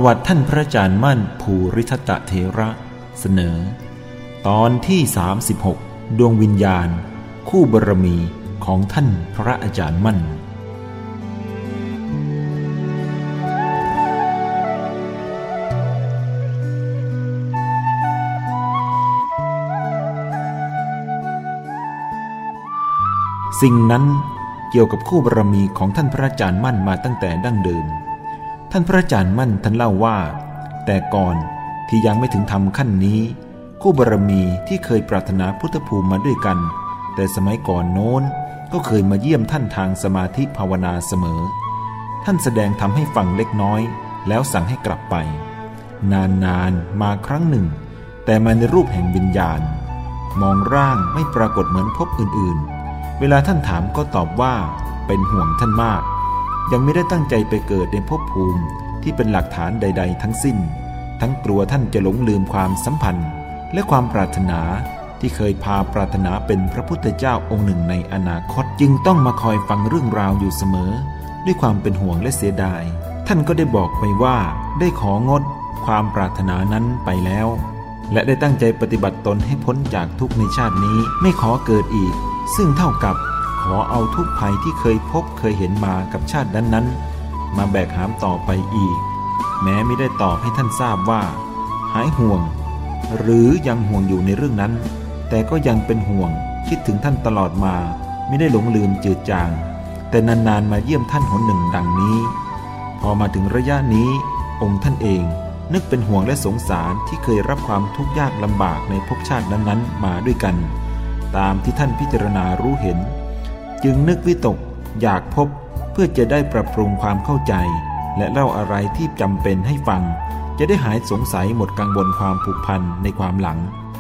ประวัติท่านพระอาจารย์มั่นภูริทัตเถระเสนอตอนที่36ดวงวิญญาณคู่บารมีของท่านพระอาจารย์มั่นสิ่งนั้นเกี่ยวกับคู่บารมีของท่านพระอาจารย์มั่นมาตั้งแต่ดั้งเดิมท่านพระอาจารย์มั่นท่านเล่าว่าแต่ก่อนที่ยังไม่ถึงธรรมขั้นนี้คู่บารมีที่เคยปรารถนาพุทธภูมิมาด้วยกันแต่สมัยก่อนโน้นก็เคยมาเยี่ยมท่านทางสมาธิภาวนาเสมอท่านแสดงธรรมให้ฟังเล็กน้อยแล้วสั่งให้กลับไปนานมาครั้งหนึ่งแต่มาในรูปแห่งวิญญาณมองร่างไม่ปรากฏเหมือนพบอื่นๆเวลาท่านถามก็ตอบว่าเป็นห่วงท่านมากยังไม่ได้ตั้งใจไปเกิดในภพภูมิที่เป็นหลักฐานใดๆทั้งสิ้นทั้งกลัวท่านจะหลงลืมความสัมพันธ์และความปรารถนาที่เคยพาปรารถนาเป็นพระพุทธเจ้าองค์หนึ่งในอนาคตจึงต้องมาคอยฟังเรื่องราวอยู่เสมอด้วยความเป็นห่วงและเสียดายท่านก็ได้บอกไปว่าได้ของดความปรารถนานั้นไปแล้วและได้ตั้งใจปฏิบัติตนให้พ้นจากทุกข์ในชาตินี้ไม่ขอเกิดอีกซึ่งเท่ากับขอเอาทุกภัยที่เคยพบเคยเห็นมากับชาตินั้นๆมาแบกหามต่อไปอีกแม้ไม่ได้ตอบให้ท่านทราบว่าหายห่วงหรือยังห่วงอยู่ในเรื่องนั้นแต่ก็ยังเป็นห่วงคิดถึงท่านตลอดมาไม่ได้หลงลืมจืดจางแต่นานๆมาเยี่ยมท่านหนหนึ่งดังนี้พอมาถึงระยะนี้องค์ท่านเองนึกเป็นห่วงและสงสารที่เคยรับความทุกข์ยากลำบากในภพชาตินั้นๆมาด้วยกันตามที่ท่านพิจารณารู้เห็นจึงนึกวิตกอยากพบเพื่อจะได้ปรับปรุงความเข้าใจและเล่าอะไรที่จำเป็นให้ฟังจะได้หายสงสัยหมดกังวลความผูกพันในความหลัง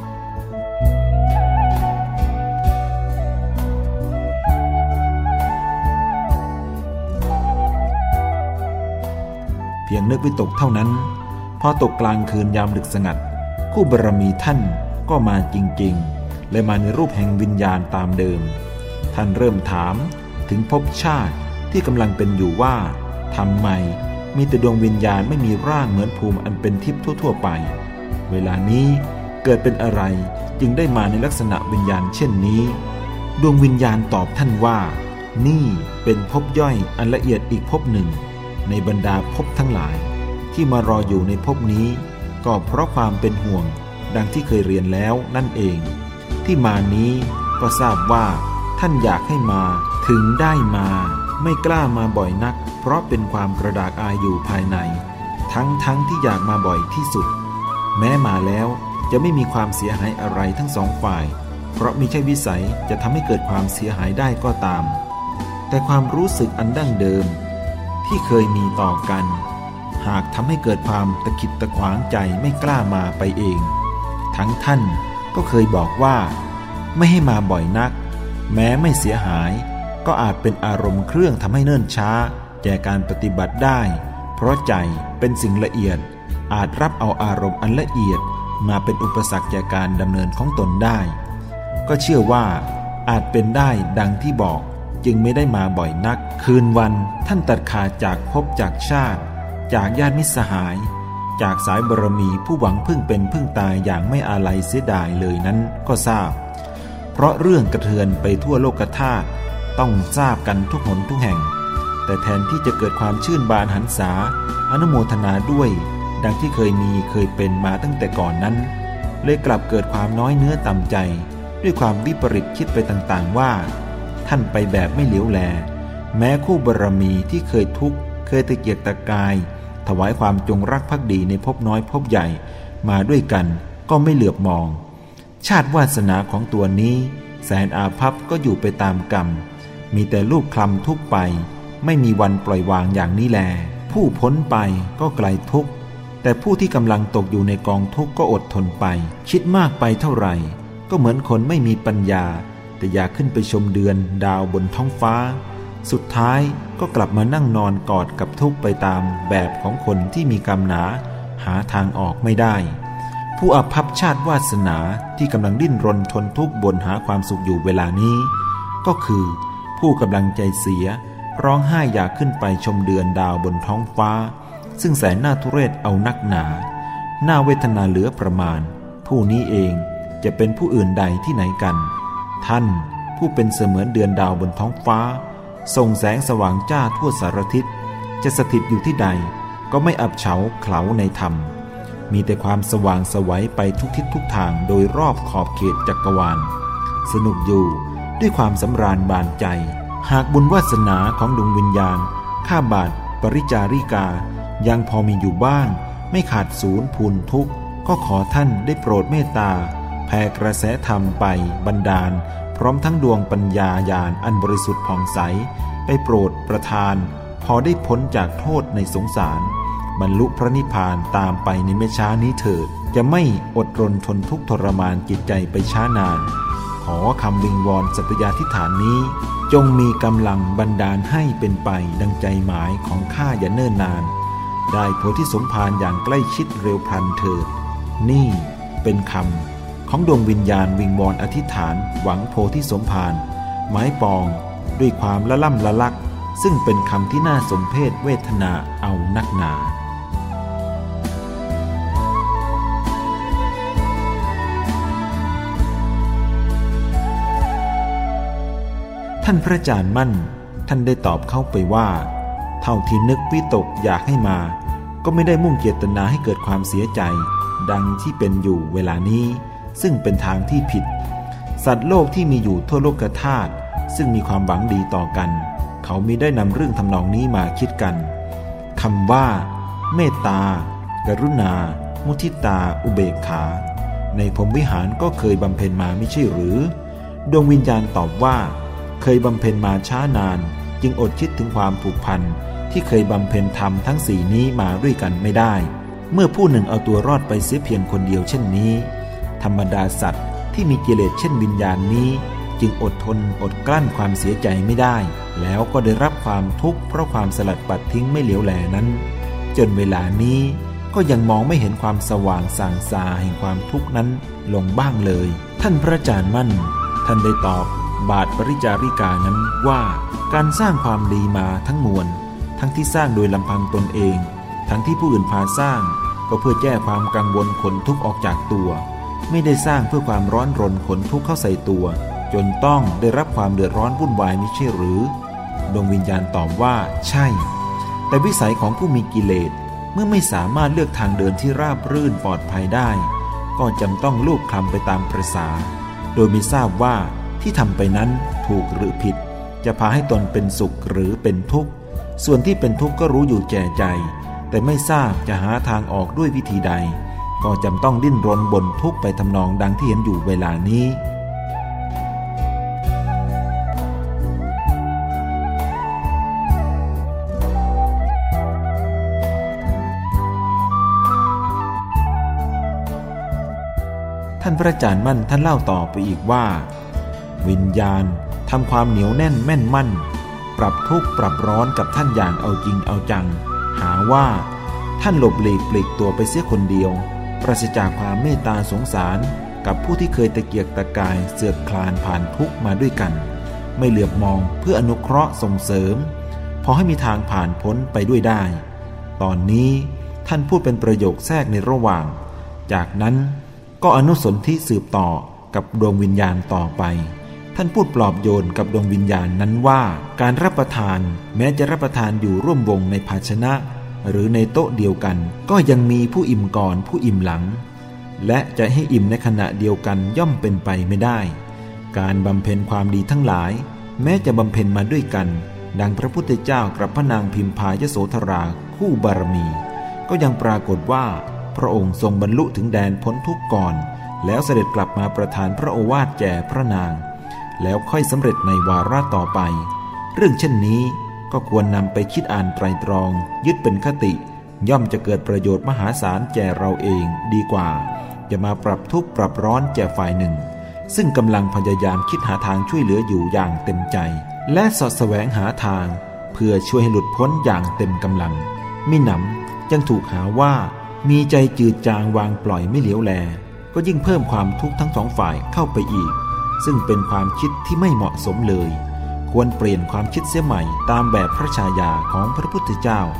เพียงนึกวิตกเท่านั้นพอตกกลางคืนยามดึกสงัดคู่บารมีท่านก็มาจริงๆและมาในรูปแห่งวิญญาณตามเดิมท่านเริ่มถามถึงภพชาติที่กำลังเป็นอยู่ว่าทำไมมีแต่ดวงวิญญาณไม่มีร่างเหมือนภูมิอันเป็นทิพย์ทั่วๆไปเวลานี้เกิดเป็นอะไรจึงได้มาในลักษณะวิญญาณเช่นนี้ดวงวิญญาณตอบท่านว่านี่เป็นภพย่อยอันละเอียดอีกภพหนึ่งในบรรดาภพทั้งหลายที่มารออยู่ในภพนี้ก็เพราะความเป็นห่วงดังที่เคยเรียนแล้วนั่นเองที่มานี้ก็ทราบว่าท่านอยากให้มาถึงได้มาไม่กล้ามาบ่อยนักเพราะเป็นความกระดากอายอยู่ภายในทั้งที่อยากมาบ่อยที่สุดแม้มาแล้วจะไม่มีความเสียหายอะไรทั้งสองฝ่ายเพราะมิใช่วิสัยจะทำให้เกิดความเสียหายได้ก็ตามแต่ความรู้สึกอันดั้งเดิมที่เคยมีต่อกันหากทำให้เกิดความตะขิดตะขวางใจไม่กล้ามาไปเองท่านก็เคยบอกว่าไม่ให้มาบ่อยนักแม้ไม่เสียหายก็อาจเป็นอารมณ์เครื่องทำให้เนิ่นช้าแก่การปฏิบัติได้เพราะใจเป็นสิ่งละเอียดอาจรับเอาอารมณ์อันละเอียดมาเป็นอุปสรรคแก่การดำเนินของตนได้ก็เชื่อว่าอาจเป็นได้ดังที่บอกจึงไม่ได้มาบ่อยนักคืนวันท่านตัดขาดจากภพจากชาติจากญาติมิตรสหายจากสายบารมีผู้หวังพึ่งเป็นพึ่งตายอย่างไม่อาลัยเสียดายเลยนั้นก็ทราบเพราะเรื่องกระเทือนไปทั่วโลกธาตุต้องทราบกันทุกหนทุกแห่งแต่แทนที่จะเกิดความชื่นบานหันษาอนุโมทนาด้วยดังที่เคยเป็นมาตั้งแต่ก่อนนั้นเลยกลับเกิดความน้อยเนื้อต่ำใจด้วยความวิปริตคิดไปต่างๆว่าท่านไปแบบไม่เหลียวแลแม้คู่บารมีที่เคยทุกข์เคยตะเกียกตะกายถวายความจงรักภักดีในภพน้อยภพใหญ่มาด้วยกันก็ไม่เหลือบมองชาติวาสนาของตัวนี้แสนอาภัพก็อยู่ไปตามกรรมมีแต่ลูกคลำทุกไปไม่มีวันปล่อยวางอย่างนี้แลผู้พ้นไปก็ไกลทุกข์แต่ผู้ที่กำลังตกอยู่ในกองทุกข์ก็อดทนไปคิดมากไปเท่าไหร่ก็เหมือนคนไม่มีปัญญาแต่อยากขึ้นไปชมเดือนดาวบนท้องฟ้าสุดท้ายก็กลับมานั่งนอนกอดกับทุกข์ไปตามแบบของคนที่มีกรรมหนาหาทางออกไม่ได้ผู้อาภัพชาติวาสนาที่กำลังดิ้นรนทนทุกข์บนหาความสุขอยู่เวลานี้ก็คือผู้กำลังใจเสียร้องไห้อยากขึ้นไปชมเดือนดาวบนท้องฟ้าซึ่งแสนน่าทุเรศเอานักหนาน่าเวทนาเหลือประมาณผู้นี้เองจะเป็นผู้อื่นใดที่ไหนกันท่านผู้เป็นเสมือนเดือนดาวบนท้องฟ้าส่งแสงสว่างจ้าทั่วสารทิศจะสถิตอยู่ที่ใดก็ไม่อับเฉาเขลาในธรรมมีแต่ความสว่างไสวไปทุกทิศทุกทางโดยรอบขอบเขตจักรวาลสนุกอยู่ด้วยความสำราญบานใจหากบุญวาสนาของดวงวิญญาณข้าบาทปริจาริกายังพอมีอยู่บ้างไม่ขาดศูนย์พูนทุกข์ก็ขอท่านได้โปรดเมตตาแผ่กระแสธรรมไปบันดาลพร้อมทั้งดวงปัญญาญาณอันบริสุทธิ์ผ่องใสไปโปรดประทานพอได้พ้นจากโทษในสงสารบรรลุพระนิพพานตามไปในไม่ช้านี้เถิดจะไม่อดรนทนทุกข์ทรมานจิตใจไปช้านานขอคำวิงวอนสัตยาธิษฐานนี้จงมีกำลังบันดาลให้เป็นไปดังใจหมายของข้าอย่าเนิ่นนานได้โพธิสมภารอย่างใกล้ชิดเร็วพลันเถิดนี่เป็นคำของดวงวิญญาณวิงวอนอธิษฐานหวังโพธิสมภารหมายปองด้วยความละล่ำละลักซึ่งเป็นคำที่น่าสมเพชเวทนาเอานักหนาท่านพระอาจารย์มั่นท่านได้ตอบเข้าไปว่าเท่าที่นึกวิตกอยากให้มาก็ไม่ได้มุ่งเจตนาให้เกิดความเสียใจดังที่เป็นอยู่เวลานี้ซึ่งเป็นทางที่ผิดสัตว์โลกที่มีอยู่ทั่วโลกธาตุซึ่งมีความหวังดีต่อกันเขามิได้นำเรื่องทำนองนี้มาคิดกันคำว่าเมตตากรุณามุทิตาอุเบกขาในพรหมวิหารก็เคยบำเพ็ญมาไม่ใช่หรือดวงวิญญาณตอบว่าเคยบำเพ็ญมาช้านานจึงอดคิดถึงความผูกพันที่เคยบำเพ็ญธรรมทั้งสี่นี้มาด้วยกันไม่ได้เมื่อผู้หนึ่งเอาตัวรอดไปเสียเพียงคนเดียวเช่นนี้ธรรมดาสัตว์ที่มีกิเลสเช่นวิญญาณนี้จึงอดทนอดกลั้นความเสียใจไม่ได้แล้วก็ได้รับความทุกข์เพราะความสลัดปัดทิ้งไม่เหลียวแลนั้นจนเวลานี้ก็ยังมองไม่เห็นความสว่างส่างซาแห่งความทุกข์นั้นลงบ้างเลยท่านพระอาจารย์มั่นท่านได้ตอบบาทปริจาริกานั้นว่าการสร้างความดีมาทั้งมวลทั้งที่สร้างโดยลำพังตนเองทั้งที่ผู้อื่นพาสร้างก็เพื่อแก้ความกังวลขนทุกข์ออกจากตัวไม่ได้สร้างเพื่อความร้อนรนขนทุกข์เข้าใส่ตัวจนต้องได้รับความเดือดร้อนวุ่นวายมิใช่หรือดวงวิญญาณตอบว่าใช่แต่วิสัยของผู้มีกิเลสเมื่อไม่สามารถเลือกทางเดินที่ราบรื่นปลอดภัยได้ก็จำต้องลูบคลำไปตามประสาโดยไม่ทราบว่าที่ทำไปนั้นถูกหรือผิดจะพาให้ตนเป็นสุขหรือเป็นทุกข์ส่วนที่เป็นทุกข์ก็รู้อยู่แก่ใจแต่ไม่ทราบจะหาทางออกด้วยวิธีใดก็จำต้องดิ้นรนบ่นทุกข์ไปทำนองดังที่เห็นอยู่เวลานี้ท่านพระอาจารย์มั่นท่านเล่าต่อไปอีกว่าวิญญาณทำความเหนียวแน่นแม่นมั่นปรับทุกข์ปรับร้อนกับท่านอย่างเอาจริงเอาจังหาว่าท่านหลบหลีกปลีกตัวไปเสียคนเดียวปราศจากความเมตตาสงสารกับผู้ที่เคยตะเกียกตะกายเสือกคลานผ่านทุกข์มาด้วยกันไม่เหลือบมองเพื่ออนุเคราะห์ส่งเสริมพอให้มีทางผ่านพ้นไปด้วยได้ตอนนี้ท่านพูดเป็นประโยคแทรกในระหว่างจากนั้นก็อนุสนธิสืบต่อกับดวงวิญญาณต่อไปท่านพูดปลอบโยนกับดวงวิญญาณนั้นว่าการรับประทานแม้จะรับประทานอยู่ร่วมวงในภาชนะหรือในโต๊ะเดียวกันก็ยังมีผู้อิ่มก่อนผู้อิ่มหลังและจะให้อิ่มในขณะเดียวกันย่อมเป็นไปไม่ได้การบำเพ็ญความดีทั้งหลายแม้จะบำเพ็ญมาด้วยกันดังพระพุทธเจ้ากับพระนางพิมพายโสธราคู่บารมีก็ยังปรากฏว่าพระองค์ทรงบรรลุถึงแดนพ้นทุกข์ก่อนแล้วเสด็จกลับมาประทานพระโอวาทแก่พระนางแล้วค่อยสำเร็จในวาระต่อไปเรื่องเช่นนี้ก็ควรนำไปคิดอ่านไตรตรองยึดเป็นคติย่อมจะเกิดประโยชน์มหาศาลแก่เราเองดีกว่าจะมาปรับทุกข์ปรับร้อนแก่ฝ่ายหนึ่งซึ่งกำลังพยายามคิดหาทางช่วยเหลืออยู่อย่างเต็มใจและสอดแสวงหาทางเพื่อช่วยให้หลุดพ้นอย่างเต็มกำลังมิหนำยังถูกหาว่ามีใจจืดจางวางปล่อยไม่เหลียวแลก็ยิ่งเพิ่มความทุกข์ทั้งสองฝ่ายเข้าไปอีกซึ่งเป็นความคิดที่ไม่เหมาะสมเลยควรเปลี่ยนความคิดเสียใหม่ตามแบบพระฉายาของพระพุทธเจ้า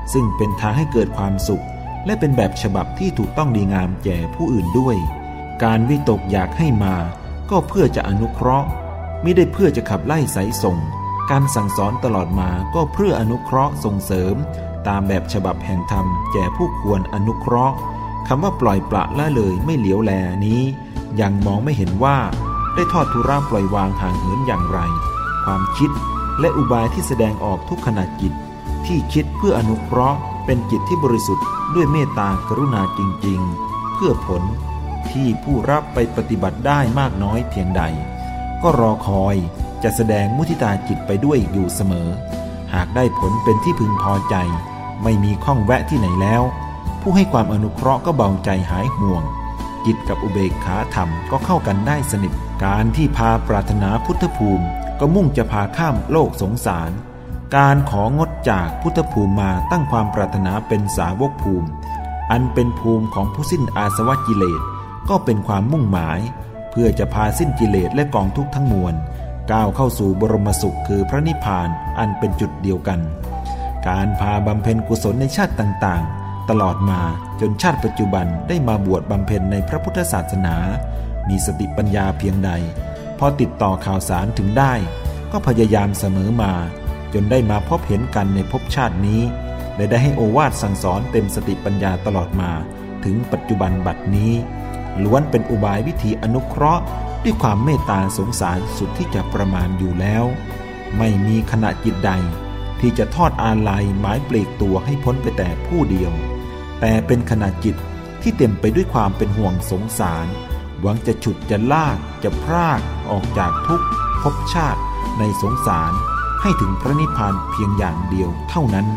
ซึ่งเป็นทางให้เกิดความสุขและเป็นแบบฉบับที่ถูกต้องดีงามแก่ผู้อื่นด้วยการวิตกอยากให้มาก็เพื่อจะอนุเคราะห์ไม่ได้เพื่อจะขับไล่ไสส่งการสั่งสอนตลอดมาก็เพื่ออนุเคราะห์ส่งเสริมตามแบบฉบับแห่งธรรมแก่ผู้ควรอนุเคราะห์คำว่าปล่อยปละละเลยไม่เหลียวแลนี้ยังมองไม่เห็นว่าได้ทอดทุระปล่อยวางห่างเหินอย่างไรความคิดและอุบายที่แสดงออกทุกขณะจิตที่คิดเพื่ออนุเคราะห์เป็นจิตที่บริสุทธิ์ด้วยเมตตากรุณาจริงๆเพื่อผลที่ผู้รับไปปฏิบัติได้มากน้อยเพียงใดก็รอคอยจะแสดงมุทิตาจิตไปด้วยอยู่เสมอหากได้ผลเป็นที่พึงพอใจไม่มีข้องแวะที่ไหนแล้วผู้ให้ความอนุเคราะห์ก็เบาใจหายห่วงจิตกับอุเบกขาธรรมก็เข้ากันได้สนิทการที่พาปรารถนาพุทธภูมิก็มุ่งจะพาข้ามโลกสงสารการของดจากพุทธภูมิมาตั้งความปรารถนาเป็นสาวกภูมิอันเป็นภูมิของผู้สิ้นอาสวะกิเลสก็เป็นความมุ่งหมายเพื่อจะพาสิ้นกิเลสและกองทุกข์ทั้งมวลก้าวเข้าสู่บรมสุขคือพระนิพพานอันเป็นจุดเดียวกันการพาบำเพ็ญกุศลในชาติต่างๆตลอดมาจนชาติปัจจุบันได้มาบวชบำเพ็ญในพระพุทธศาสนามีสติปัญญาเพียงใดพอติดต่อข่าวสารถึงได้ก็พยายามเสมอมาจนได้มาพบเห็นกันในภพชาตินี้และได้ให้โอวาทสั่งสอนเต็มสติปัญญาตลอดมาถึงปัจจุบันบัดนี้ล้วนเป็นอุบายวิธีอนุเคราะห์ด้วยความเมตตาสงสารสุดที่จะประมาณอยู่แล้วไม่มีขณะจิตใดที่จะทอดอาลัยหมายปลีกตัวให้พ้นไปแต่ผู้เดียวแต่เป็นขณะจิตที่เต็มไปด้วยความเป็นห่วงสงสารหวังจะฉุดจะลากจะพรากออกจากทุกภพชาติในสงสารให้ถึงพระนิพพานเพียงอย่างเดียวเท่านั้น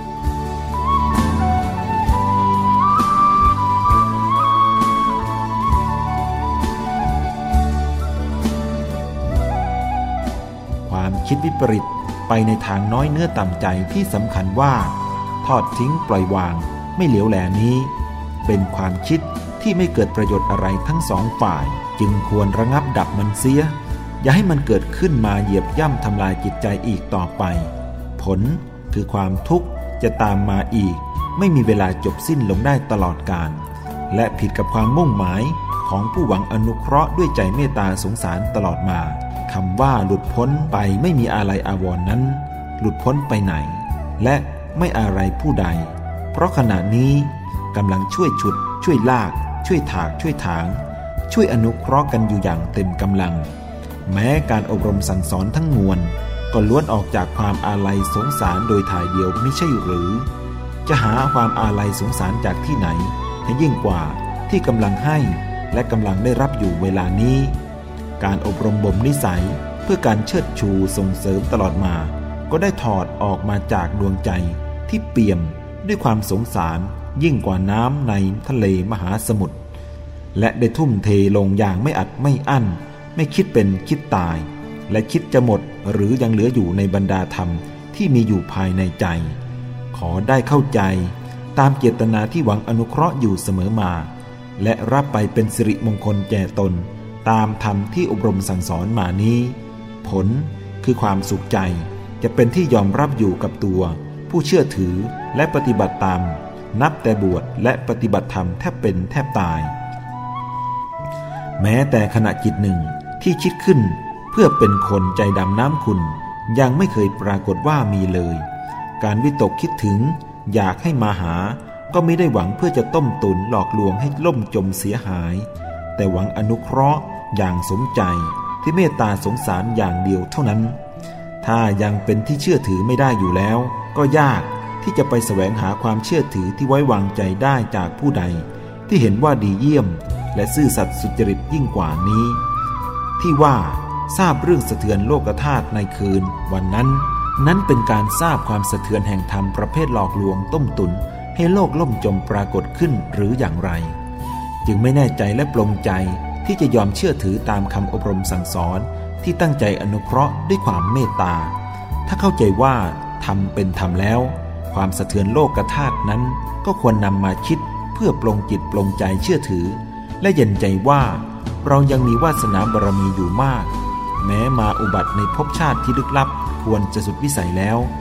ความคิดวิปริตไปในทางน้อยเนื้อต่ำใจที่สำคัญว่าทอดทิ้งปล่อยวางไม่เหลียวแลนี้เป็นความคิดที่ไม่เกิดประโยชน์อะไรทั้งสองฝ่ายจึงควรระงับดับมันเสียอย่าให้มันเกิดขึ้นมาเหยียบย่ำทำลายจิตใจอีกต่อไปผลคือความทุกข์จะตามมาอีกไม่มีเวลาจบสิ้นลงได้ตลอดกาลและผิดกับความมุ่งหมายของผู้หวังอนุเคราะห์ด้วยใจเมตตาสงสารตลอดมาคำว่าหลุดพ้นไปไม่มีอะไรอาวรณ์นั้นหลุดพ้นไปไหนและไม่อะไรผู้ใดเพราะขณะนี้กำลังช่วยฉุดช่วยลากช่วยถากช่วยถางช่วยอนุเคราะห์กันอยู่อย่างเต็มกำลังแม้การอบรมสั่งสอนทั้งมวลก็ล้วนออกจากความอาลัยสงสารโดยถ่ายเดียวไม่ใช่หรือจะหาความอาลัยสงสารจากที่ไหนให้ยิ่งกว่าที่กำลังให้และกำลังได้รับอยู่เวลานี้การอบรมบ่มนิสัยเพื่อการเชิดชูส่งเสริมตลอดมาก็ได้ถอดออกมาจากดวงใจที่เปี่ยมด้วยความสงสารยิ่งกว่าน้ำในทะเลมหาสมุทรและได้ทุ่มเทลงอย่างไม่อัดไม่อั้นไม่คิดเป็นคิดตายและคิดจะหมดหรือยังเหลืออยู่ในบรรดาธรรมที่มีอยู่ภายในใจขอได้เข้าใจตามเจตนาที่หวังอนุเคราะห์อยู่เสมอมาและรับไปเป็นสิริมงคลแก่ตนตามธรรมที่อบรมสั่งสอนมานี้ผลคือความสุขใจจะเป็นที่ยอมรับอยู่กับตัวผู้เชื่อถือและปฏิบัติตามนับแต่บวชและปฏิบัติธรรมแทบเป็นแทบตายแม้แต่ขณะจิตหนึ่งที่คิดขึ้นเพื่อเป็นคนใจดำน้ำขุ่นยังไม่เคยปรากฏว่ามีเลยการวิตกคิดถึงอยากให้มาหาก็ไม่ได้หวังเพื่อจะต้มตุนหลอกลวงให้ล่มจมเสียหายแต่หวังอนุเคราะห์อย่างสมใจที่เมตตาสงสารอย่างเดียวเท่านั้นถ้ายังเป็นที่เชื่อถือไม่ได้อยู่แล้วก็ยากที่จะไปแสวงหาความเชื่อถือที่ไว้วางใจได้จากผู้ใดที่เห็นว่าดีเยี่ยมและซื่อสัตย์สุจริตยิ่งกว่านี้ที่ว่าทราบเรื่องสะเทือนโลกธาตุในคืนวันนั้นเป็นการทราบความสะเทือนแห่งธรรมประเภทหลอกลวงต้มตุนให้โลกล่มจมปรากฏขึ้นหรืออย่างไรจึงไม่แน่ใจและปลงใจที่จะยอมเชื่อถือตามคำอบรมสั่งสอนที่ตั้งใจอนุเคราะห์ด้วยความเมตตาถ้าเข้าใจว่าธรรมเป็นธรรมแล้วความสะเทือนโลกธาตุนั้นก็ควรนำมาคิดเพื่อปลงจิตปลงใจเชื่อถือและเย็นใจว่าเรายังมีวาสนาบารมีอยู่มากแม้มาอุบัติในภพชาติที่ลึกลับควรจะสุดวิสัยแล้ว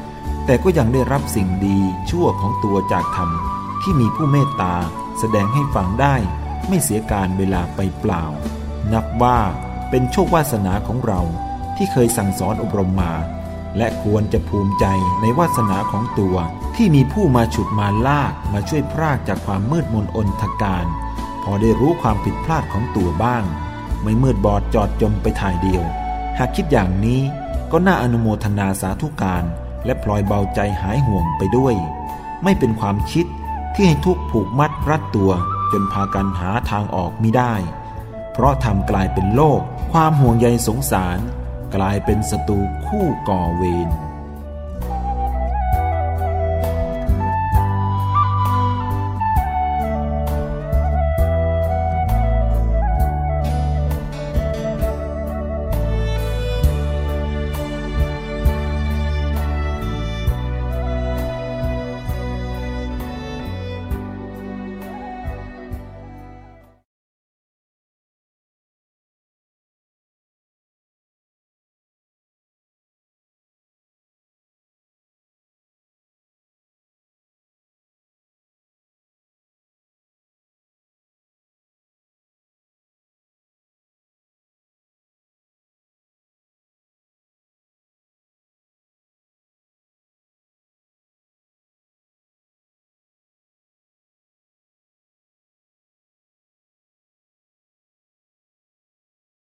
แต่ก็ยังได้รับสิ่งดีชั่วของตัวจากธรรมที่มีผู้เมตตาแสดงให้ฟังได้ไม่เสียการเวลาไปเปล่านับว่าเป็นโชควาสนาของเราที่เคยสั่งสอนอบรมมาและควรจะภูมิใจในวาสนาของตัวที่มีผู้มาฉุดมาลากมาช่วยพรากจากความมืดมนอนทการพอได้รู้ความผิดพลาดของตัวบ้างไม่มืดบอดจอดจมไปถ่ายเดียวหากคิดอย่างนี้ก็น่าอนุโมทนาสาธุการและพลอยเบาใจหายห่วงไปด้วยไม่เป็นความคิดที่ให้ทุกข์ผูกมัดรัดตัวจนพากันหาทางออกมิได้เพราะทำกลายเป็นโลกความห่วงใยสงสารกลายเป็นศัตรูคู่ก่อเวร